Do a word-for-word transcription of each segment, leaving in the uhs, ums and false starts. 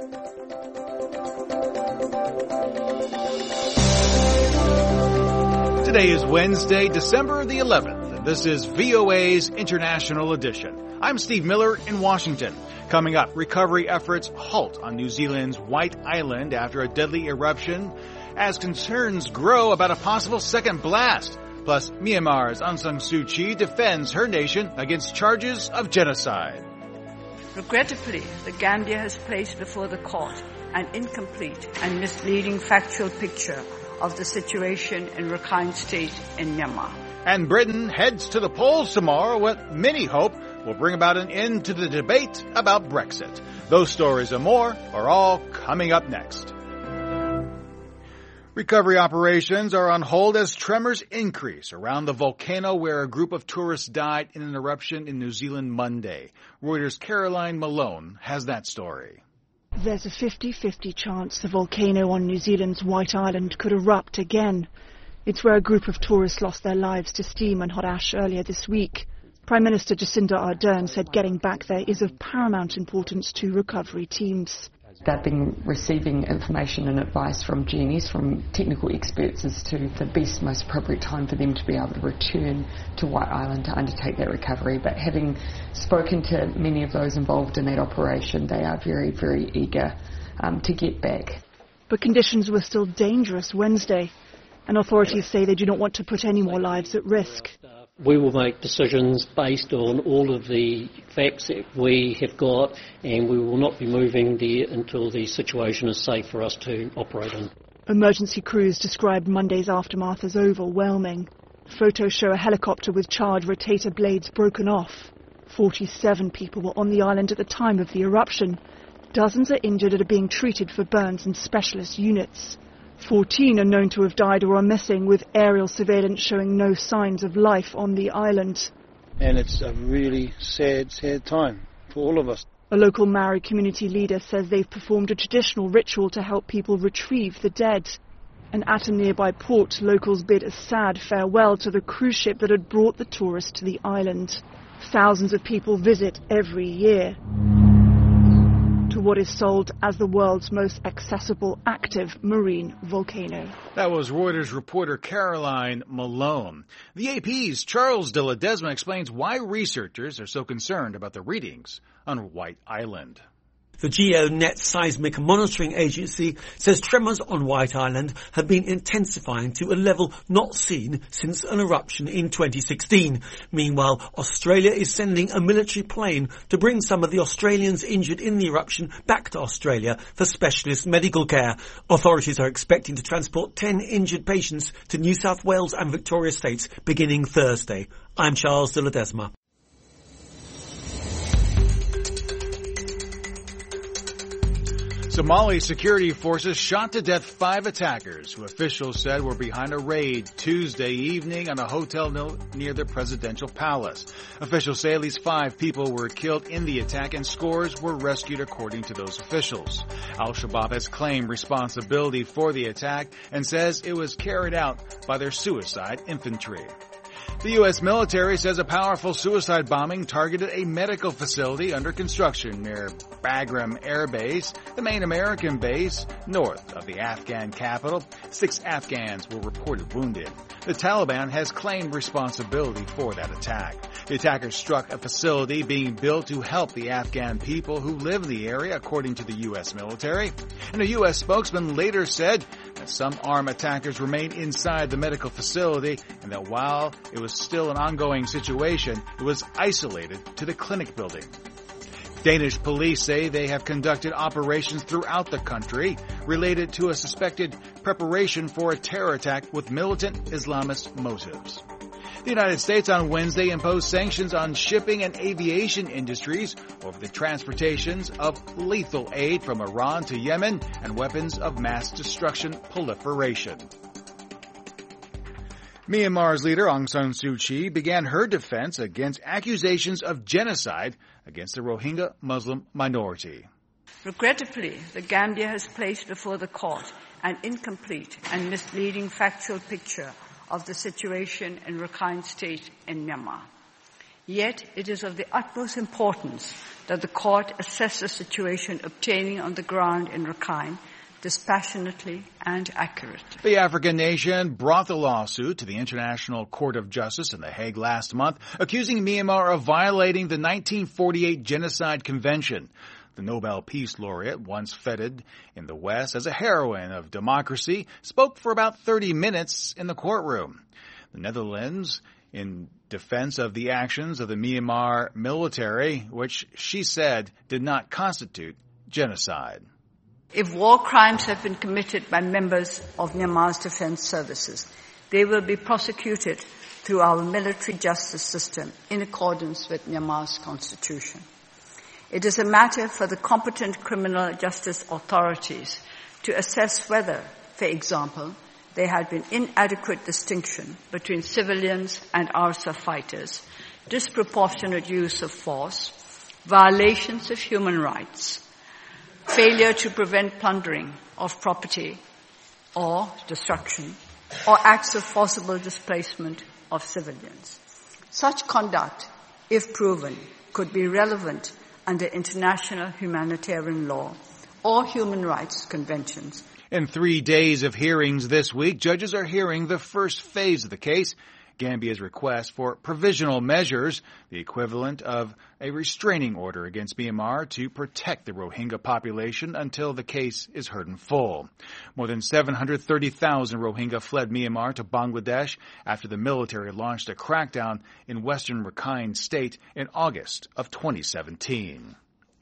Today is Wednesday, December the eleventh, and this is V O A's International Edition. I'm Steve Miller in Washington. Coming up, recovery efforts halt on New Zealand's White Island after a deadly eruption as concerns grow about a possible second blast. Plus, Myanmar's Aung San Suu Kyi defends her nation against charges of genocide. Regrettably, the Gambia has placed before the court an incomplete and misleading factual picture of the situation in Rakhine State in Myanmar. And Britain heads to the polls tomorrow, what many hope will bring about an end to the debate about Brexit. Those stories and more are all coming up next. Recovery operations are on hold as tremors increase around the volcano where a group of tourists died in an eruption in New Zealand Monday. Reuters' Caroline Malone has that story. There's a fifty-fifty chance the volcano on New Zealand's White Island could erupt again. It's where a group of tourists lost their lives to steam and hot ash earlier this week. Prime Minister Jacinda Ardern said getting back there is of paramount importance to recovery teams. They've been receiving information and advice from genies, from technical experts, as to the best, most appropriate time for them to be able to return to White Island to undertake that recovery. But having spoken to many of those involved in that operation, they are very, very eager um, to get back. But conditions were still dangerous Wednesday, and authorities say they do not want to put any more lives at risk. We will make decisions based on all of the facts that we have got, and we will not be moving there until the situation is safe for us to operate in. Emergency crews described Monday's aftermath as overwhelming. Photos show a helicopter with charred rotator blades broken off. forty-seven people were on the island at the time of the eruption. Dozens are injured and are being treated for burns in specialist units. fourteen are known to have died or are missing, with aerial surveillance showing no signs of life on the island. And it's a really sad, sad time for all of us. A local Maori community leader says they've performed a traditional ritual to help people retrieve the dead. And at a nearby port, locals bid a sad farewell to the cruise ship that had brought the tourists to the island. Thousands of people visit every year to what is sold as the world's most accessible active marine volcano. That was Reuters reporter Caroline Malone. The A P's Charles de Ledesma explains why researchers are so concerned about the readings on White Island. The GeoNet Seismic Monitoring Agency says tremors on White Island have been intensifying to a level not seen since an eruption in twenty sixteen. Meanwhile, Australia is sending a military plane to bring some of the Australians injured in the eruption back to Australia for specialist medical care. Authorities are expecting to transport ten injured patients to New South Wales and Victoria states beginning Thursday. I'm Charles de Ledesma. Somali security forces shot to death five attackers who officials said were behind a raid Tuesday evening on a hotel near the presidential palace. Officials say at least five people were killed in the attack and scores were rescued according to those officials. Al-Shabaab has claimed responsibility for the attack and says it was carried out by their suicide infantry. The U S military says a powerful suicide bombing targeted a medical facility under construction near Bagram Air Base, the main American base north of the Afghan capital. Six Afghans were reported wounded. The Taliban has claimed responsibility for that attack. The attackers struck a facility being built to help the Afghan people who live in the area, according to the U S military. And a U S spokesman later said that some armed attackers remain inside the medical facility and that while it was still an ongoing situation, it was isolated to the clinic building. Danish police say they have conducted operations throughout the country related to a suspected preparation for a terror attack with militant Islamist motives. The United States on Wednesday imposed sanctions on shipping and aviation industries over the transportations of lethal aid from Iran to Yemen and weapons of mass destruction proliferation. Myanmar's leader Aung San Suu Kyi began her defense against accusations of genocide against the Rohingya Muslim minority. Regrettably, the Gambia has placed before the court an incomplete and misleading factual picture of the situation in Rakhine State in Myanmar. Yet it is of the utmost importance that the court assess the situation obtaining on the ground in Rakhine dispassionately and accurately. The African nation brought the lawsuit to the International Court of Justice in The Hague last month, accusing Myanmar of violating the nineteen forty-eight Genocide Convention. The Nobel Peace Laureate, once feted in the West as a heroine of democracy, spoke for about thirty minutes in the courtroom. The Netherlands, in defense of the actions of the Myanmar military, which she said did not constitute genocide. If war crimes have been committed by members of Myanmar's defense services, they will be prosecuted through our military justice system in accordance with Myanmar's constitution. It is a matter for the competent criminal justice authorities to assess whether, for example, there had been inadequate distinction between civilians and R S F fighters, disproportionate use of force, violations of human rights, failure to prevent plundering of property or destruction, or acts of forcible displacement of civilians. Such conduct, if proven, could be relevant under international humanitarian law or human rights conventions. In three days of hearings this week, judges are hearing the first phase of the case, Gambia's request for provisional measures, the equivalent of a restraining order against Myanmar to protect the Rohingya population until the case is heard in full. More than seven hundred thirty thousand Rohingya fled Myanmar to Bangladesh after the military launched a crackdown in western Rakhine State in August of twenty seventeen.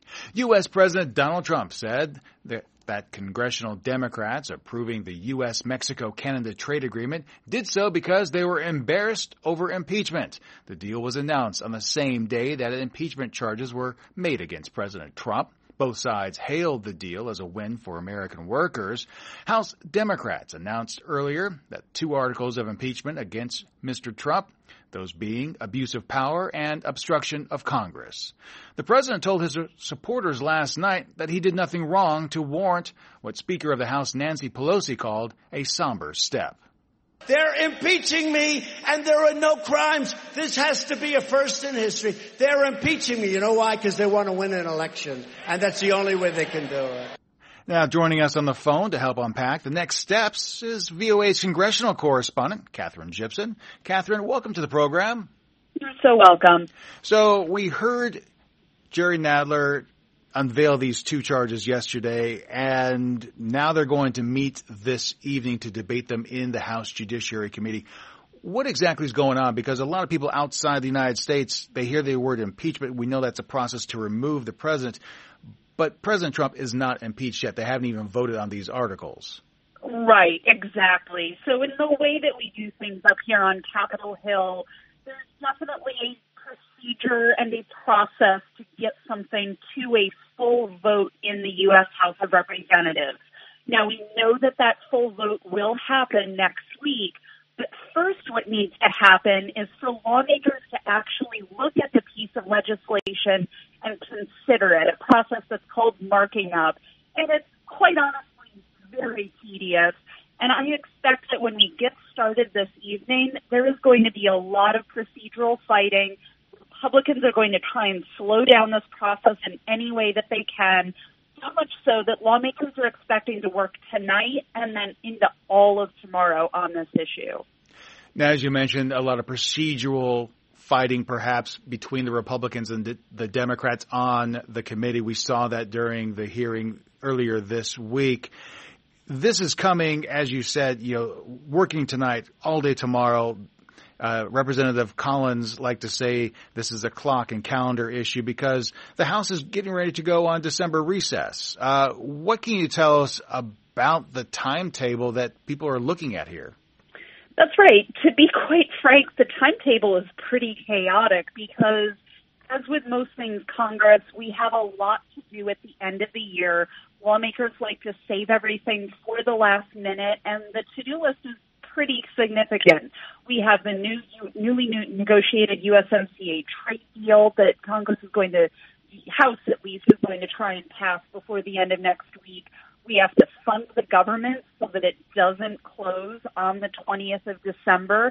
U S. President Donald Trump said that that congressional Democrats approving the U S Mexico Canada trade agreement did so because they were embarrassed over impeachment. The deal was announced on the same day that impeachment charges were made against President Trump. Both sides hailed the deal as a win for American workers. House Democrats announced earlier that two articles of impeachment against Mister Trump, those being abuse of power and obstruction of Congress. The president told his supporters last night that he did nothing wrong to warrant what Speaker of the House Nancy Pelosi called a somber step. They're impeaching me, and there are no crimes. This has to be a first in history. They're impeaching me. You know why? Because they want to win an election, and that's the only way they can do it. Now, joining us on the phone to help unpack the next steps is V O A's congressional correspondent, Katherine Gibson. Katherine, welcome to the program. You're so welcome. So we heard Jerry Nadler unveil these two charges yesterday, and now they're going to meet this evening to debate them in the House Judiciary Committee. What exactly is going on? Because a lot of people outside the United States, they hear the word impeachment. We know that's a process to remove the president. But President Trump is not impeached yet. They haven't even voted on these articles. Right, exactly. So in the way that we do things up here on Capitol Hill, there's definitely a procedure and a process to get something to a full vote in the U S House of Representatives. Now, we know that that full vote will happen next week, but first what needs to happen is for lawmakers to actually look at the piece of legislation and consider it, a process that's called marking up. And it's quite honestly very tedious. And I expect that when we get started this evening, there is going to be a lot of procedural fighting. Republicans are going to try and slow down this process in any way that they can, so much so that lawmakers are expecting to work tonight and then into all of tomorrow on this issue. Now, as you mentioned, a lot of procedural fighting perhaps between the Republicans and the, the Democrats on the committee. We saw that during the hearing earlier this week. This is coming, as you said, you know, working tonight, all day tomorrow. Uh, Representative Collins liked to say this is a clock and calendar issue because the House is getting ready to go on December recess. Uh, what can you tell us about the timetable that people are looking at here? That's right. To be quite frank, the timetable is pretty chaotic because, as with most things Congress, we have a lot to do at the end of the year. Lawmakers like to save everything for the last minute, and the to-do list is pretty significant. We have the new, newly negotiated U S M C A trade deal that Congress is going to, House at least, is going to try and pass before the end of next week. We have to fund the government so that it doesn't close on the twentieth of December.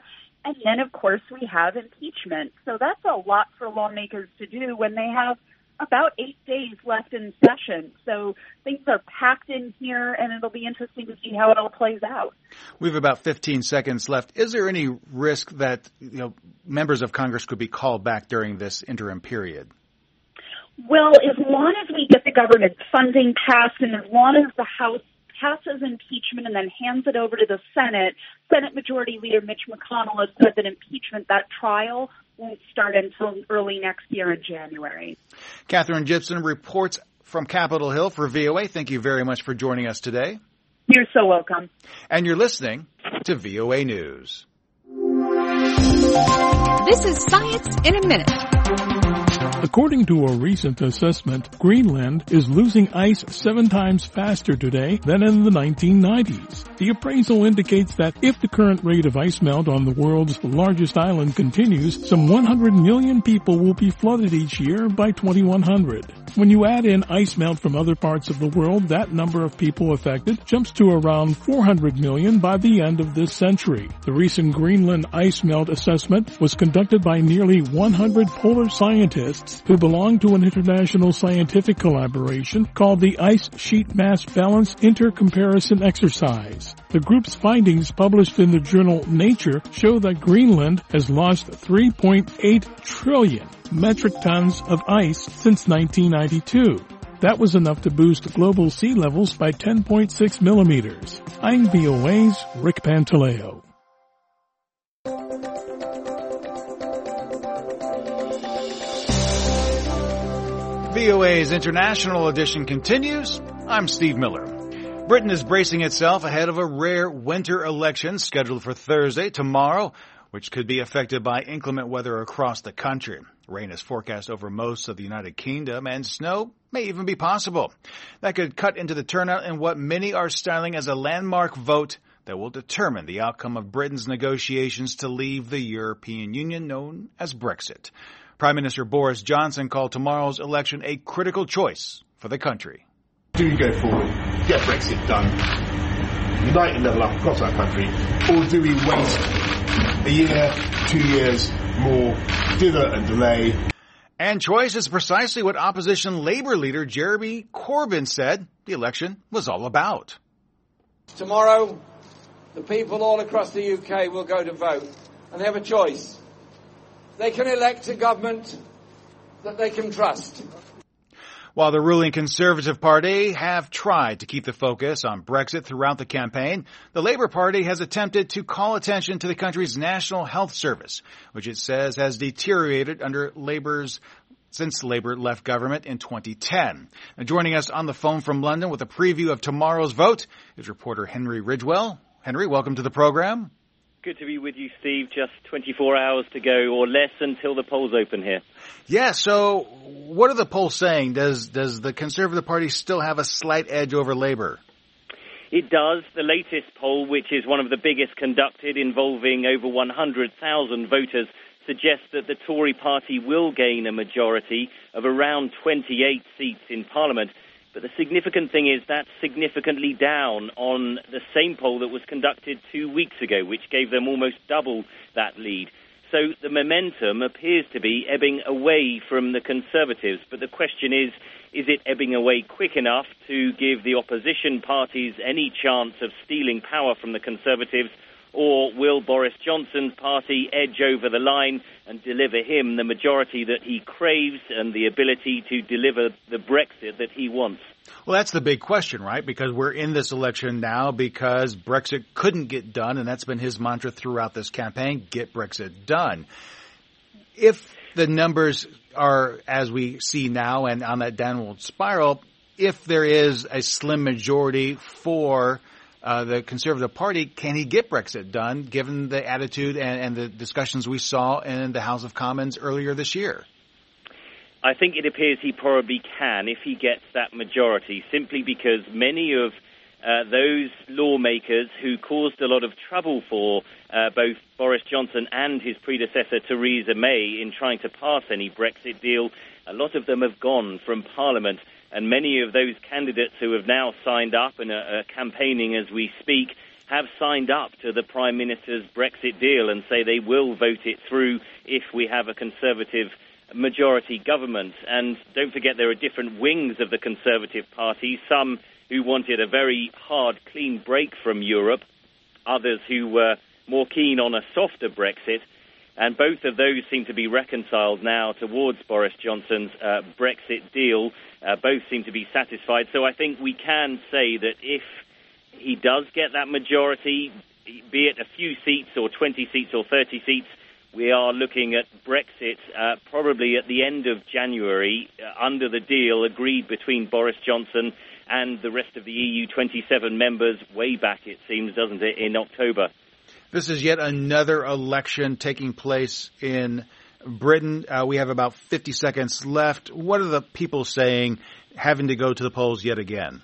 And then, of course, we have impeachment. So that's a lot for lawmakers to do when they have about eight days left in session. So things are packed in here, and it'll be interesting to see how it all plays out. We have about fifteen seconds left. Is there any risk that, you know, members of Congress could be called back during this interim period? Well, as long as we get the government funding passed and as long as the House passes impeachment and then hands it over to the Senate, Senate Majority Leader Mitch McConnell has said that impeachment, that trial, won't start until early next year in January. Katherine Gibson reports from Capitol Hill for V O A. Thank you very much for joining us today. You're so welcome. And you're listening to V O A News. This is Science in a Minute. According to a recent assessment, Greenland is losing ice seven times faster today than in the nineteen nineties. The appraisal indicates that if the current rate of ice melt on the world's largest island continues, some one hundred million people will be flooded each year by twenty-one hundred. When you add in ice melt from other parts of the world, that number of people affected jumps to around four hundred million by the end of this century. The recent Greenland ice melt assessment was conducted by nearly one hundred polar scientists who belong to an international scientific collaboration called the Ice Sheet Mass Balance Intercomparison Exercise. The group's findings published in the journal Nature show that Greenland has lost three point eight trillion metric tons of ice since nineteen ninety-two. That was enough to boost global sea levels by ten point six millimeters. I'm V O A's Rick Pantaleo. V O A's International Edition continues. I'm Steve Miller. Britain is bracing itself ahead of a rare winter election scheduled for Thursday, tomorrow, which could be affected by inclement weather across the country. Rain is forecast over most of the United Kingdom, and snow may even be possible. That could cut into the turnout in what many are styling as a landmark vote that will determine the outcome of Britain's negotiations to leave the European Union, known as Brexit. Prime Minister Boris Johnson called tomorrow's election a critical choice for the country. Do we go forward, get Brexit done, unite and level up across our country, or do we waste a year, two years more, dither and delay? And choice is precisely what opposition Labour leader Jeremy Corbyn said the election was all about. Tomorrow, the people all across the U K will go to vote and have a choice. They can elect a government that they can trust. While the ruling Conservative Party have tried to keep the focus on Brexit throughout the campaign, the Labour Party has attempted to call attention to the country's National Health Service, which it says has deteriorated under Labour's since Labour left government in twenty ten. Now, joining us on the phone from London with a preview of tomorrow's vote is reporter Henry Ridgewell. Henry, welcome to the program. Good to be with you, Steve. Just twenty-four hours to go, or less, until the polls open here. Yeah, so what are the polls saying? Does does the Conservative Party still have a slight edge over Labour? It does. The latest poll, which is one of the biggest conducted, involving over one hundred thousand voters, suggests that the Tory party will gain a majority of around twenty-eight seats in Parliament. But the significant thing is that's significantly down on the same poll that was conducted two weeks ago, which gave them almost double that lead. So the momentum appears to be ebbing away from the Conservatives. But the question is, is it ebbing away quick enough to give the opposition parties any chance of stealing power from the Conservatives? Or will Boris Johnson's party edge over the line and deliver him the majority that he craves and the ability to deliver the Brexit that he wants? Well, that's the big question, right? Because we're in this election now because Brexit couldn't get done, and that's been his mantra throughout this campaign, get Brexit done. If the numbers are as we see now and on that downward spiral, if there is a slim majority for Uh, the Conservative Party, can he get Brexit done, given the attitude and, and the discussions we saw in the House of Commons earlier this year? I think it appears he probably can if he gets that majority, simply because many of uh, those lawmakers who caused a lot of trouble for uh, both Boris Johnson and his predecessor Theresa May in trying to pass any Brexit deal, a lot of them have gone from Parliament. And many of those candidates who have now signed up and are, are campaigning as we speak have signed up to the Prime Minister's Brexit deal and say they will vote it through if we have a Conservative majority government. And don't forget there are different wings of the Conservative Party, some who wanted a very hard, clean break from Europe, others who were more keen on a softer Brexit. And both of those seem to be reconciled now towards Boris Johnson's uh, Brexit deal. Uh, both seem to be satisfied. So I think we can say that if he does get that majority, be it a few seats or twenty seats or thirty seats, we are looking at Brexit uh, probably at the end of January uh, under the deal agreed between Boris Johnson and the rest of the E U twenty-seven members way back, it seems, doesn't it, in October. This is yet another election taking place in Britain. Uh, we have about fifty seconds left. What are the people saying having to go to the polls yet again?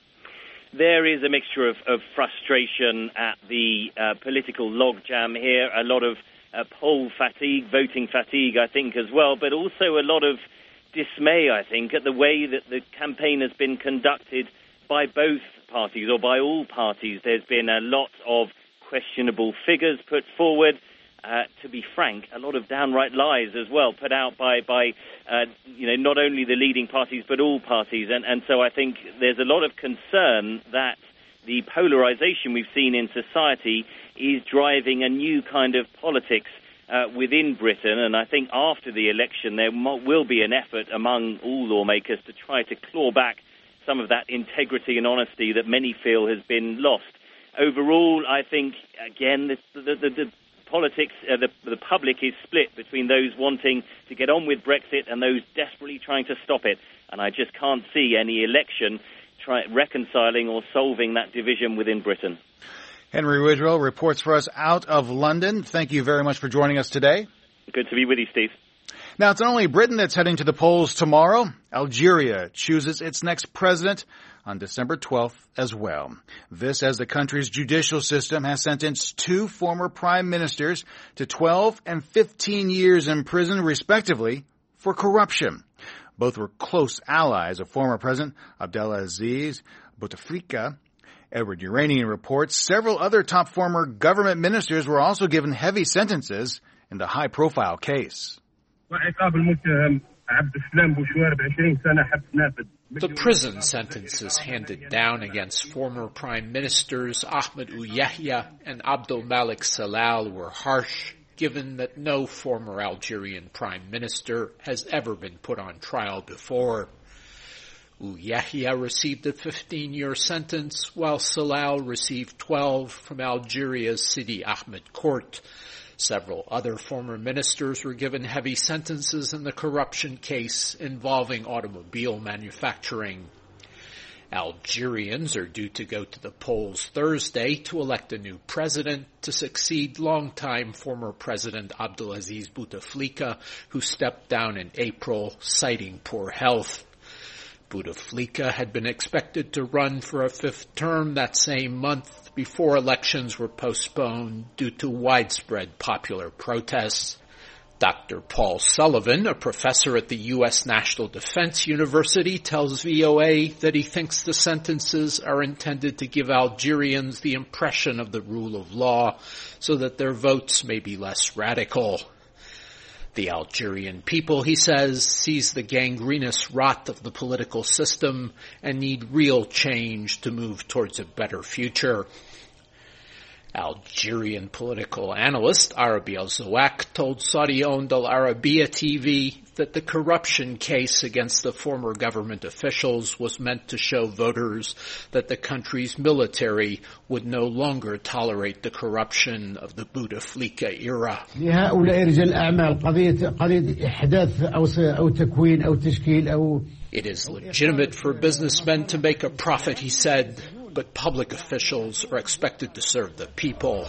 There is a mixture of, of frustration at the uh, political logjam here, a lot of uh, poll fatigue, voting fatigue, I think, as well, but also a lot of dismay, I think, at the way that the campaign has been conducted by both parties or by all parties. There's been a lot of questionable figures put forward. Uh, to be frank, a lot of downright lies as well put out by, by uh, you know, not only the leading parties but all parties. And, and so I think there's a lot of concern that the polarization we've seen in society is driving a new kind of politics uh, within Britain. And I think after the election there will be an effort among all lawmakers to try to claw back some of that integrity and honesty that many feel has been lost. Overall, I think, again, the, the, the, the politics, uh, the, the public is split between those wanting to get on with Brexit and those desperately trying to stop it. And I just can't see any election try, reconciling or solving that division within Britain. Henry Ridgwell reports for us out of London. Thank you very much for joining us today. Good to be with you, Steve. Now, it's not only Britain that's heading to the polls tomorrow. Algeria chooses its next president on December twelfth as well. This as the country's judicial system has sentenced two former prime ministers to twelve and fifteen years in prison, respectively, for corruption. Both were close allies of former President Abdelaziz Bouteflika. Edward Uranian reports several other top former government ministers were also given heavy sentences in the high-profile case. The prison sentences handed down against former prime ministers Ahmed Ouyahia and Abdel Malik Salal were harsh, given that no former Algerian prime minister has ever been put on trial before. Ouyahia received a fifteen-year sentence, while Salal received twelve from Algeria's Sidi Ahmed court. Several other former ministers were given heavy sentences in the corruption case involving automobile manufacturing. Algerians are due to go to the polls Thursday to elect a new president to succeed longtime former President Abdelaziz Bouteflika, who stepped down in April, citing poor health. Bouteflika had been expected to run for a fifth term that same month before elections were postponed due to widespread popular protests. Doctor Paul Sullivan, a professor at the U S National Defense University, tells V O A that he thinks the sentences are intended to give Algerians the impression of the rule of law so that their votes may be less radical. The Algerian people, he says, sees the gangrenous rot of the political system and need real change to move towards a better future. Algerian political analyst Arabi Al-Zawak told Saudi-owned Al Arabiya T V that the corruption case against the former government officials was meant to show voters that the country's military would no longer tolerate the corruption of the Bouteflika era. It is legitimate for businessmen to make a profit, he said, but public officials are expected to serve the people.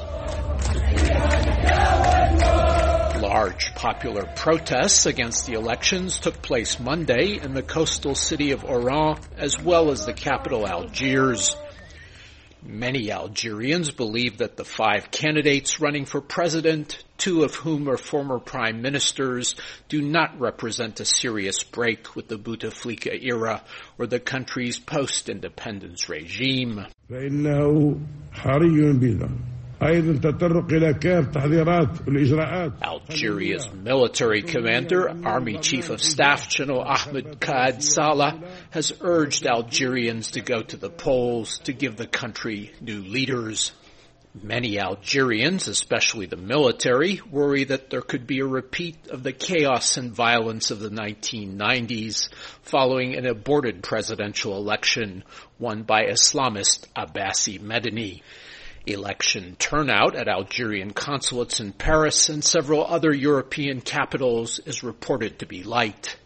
Large popular protests against the elections took place Monday in the coastal city of Oran, as well as the capital Algiers. Many Algerians believe that the five candidates running for president two of whom are former prime ministers, do not represent a serious break with the Bouteflika era or the country's post-independence regime. فإنه حري بنا أيضا تطرق إلى كافة التحذيرات والإجراءات. Algeria's military commander, Army Chief of Staff General Ahmed Kaad Salah, has urged Algerians to go to the polls to give the country new leaders. Many Algerians, especially the military, worry that there could be a repeat of the chaos and violence of the nineteen nineties following an aborted presidential election won by Islamist Abbasi Medini. Election turnout at Algerian consulates in Paris and several other European capitals is reported to be light.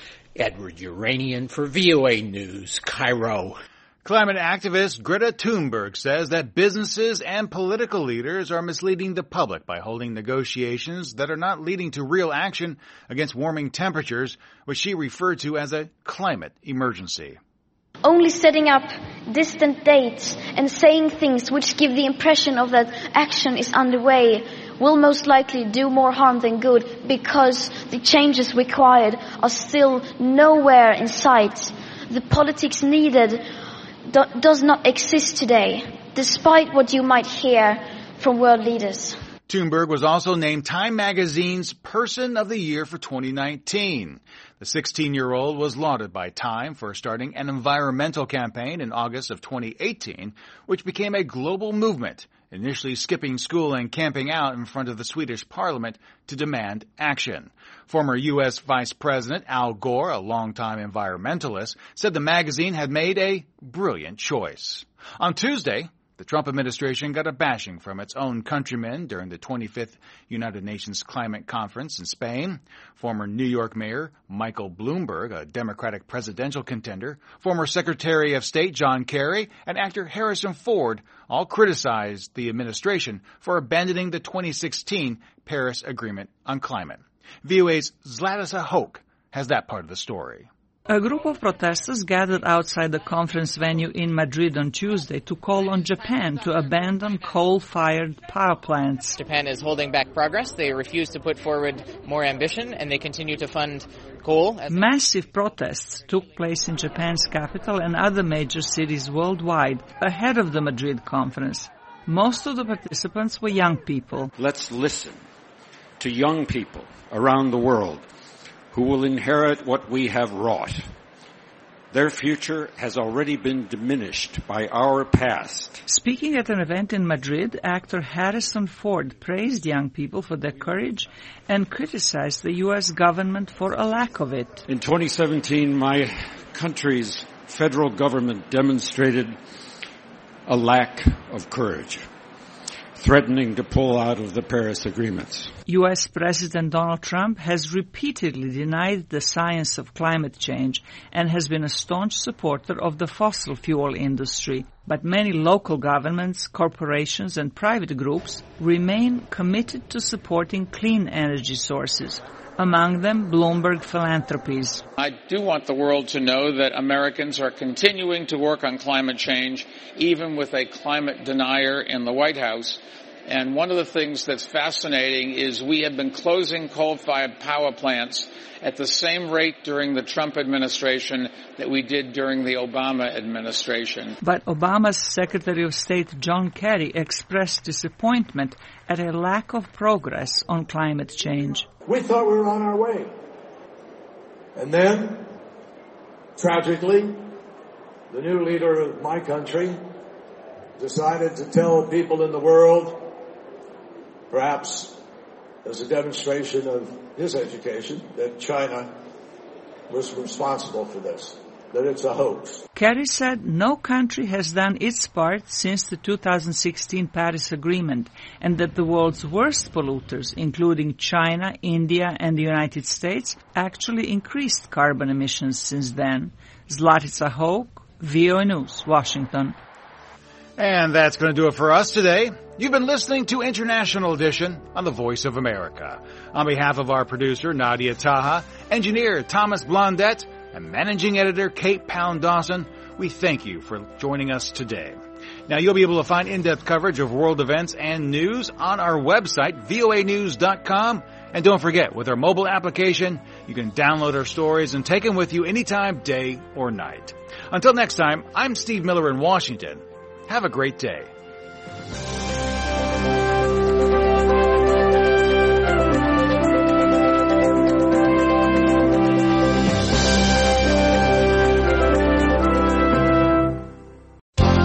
Edward Uranian for V O A News, Cairo. Climate activist Greta Thunberg says that businesses and political leaders are misleading the public by holding negotiations that are not leading to real action against warming temperatures, which she referred to as a climate emergency. Only setting up distant dates and saying things which give the impression of that action is underway will most likely do more harm than good, because the changes required are still nowhere in sight. The politics needed do, does not exist today, despite what you might hear from world leaders. Thunberg was also named Time Magazine's Person of the Year for twenty nineteen. The sixteen-year-old was lauded by Time for starting an environmental campaign in August of twenty eighteen, which became a global movement, initially skipping school and camping out in front of the Swedish parliament to demand action. Former U S Vice President Al Gore, a longtime environmentalist, said the magazine had made a brilliant choice. On Tuesday, the Trump administration got a bashing from its own countrymen during the twenty-fifth United Nations Climate Conference in Spain. Former New York Mayor Michael Bloomberg, a Democratic presidential contender, former Secretary of State John Kerry, and actor Harrison Ford all criticized the administration for abandoning the twenty sixteen Paris Agreement on climate. V O A's Zlatisa Hoke has that part of the story. A group of protesters gathered outside the conference venue in Madrid on Tuesday to call on Japan to abandon coal-fired power plants. Japan is holding back progress. They refuse to put forward more ambition, and they continue to fund coal. Massive protests took place in Japan's capital and other major cities worldwide ahead of the Madrid conference. Most of the participants were young people. Let's listen to young people around the world who will inherit what we have wrought. Their future has already been diminished by our past. Speaking at an event in Madrid, actor Harrison Ford praised young people for their courage and criticized the U S government for a lack of it. In twenty seventeen, my country's federal government demonstrated a lack of courage, threatening to pull out of the Paris agreements. U S President Donald Trump has repeatedly denied the science of climate change and has been a staunch supporter of the fossil fuel industry. But many local governments, corporations, and private groups remain committed to supporting clean energy sources. Among them, Bloomberg Philanthropies. I do want the world to know that Americans are continuing to work on climate change, even with a climate denier in the White House. And one of the things that's fascinating is we have been closing coal-fired power plants at the same rate during the Trump administration that we did during the Obama administration. But Obama's Secretary of State John Kerry expressed disappointment at a lack of progress on climate change. We thought we were on our way. And then, tragically, the new leader of my country decided to tell people in the world, perhaps as a demonstration of his education, that China was responsible for this, that it's a hoax. Kerry said no country has done its part since the two thousand sixteen Paris Agreement, and that the world's worst polluters, including China, India, and the United States, actually increased carbon emissions since then. Zlatisa Hoke, V O A News, Washington. And that's going to do it for us today. You've been listening to International Edition on the Voice of America. On behalf of our producer, Nadia Taha, engineer Thomas Blondette, and managing editor Kate Pound Dawson, We thank you for joining us today. Now, you'll be able to find in-depth coverage of world events and news on our website, V O A news dot com. And don't forget, with our mobile application, you can download our stories and take them with you anytime, day or night. Until next time, I'm Steve Miller in Washington. Have a great day.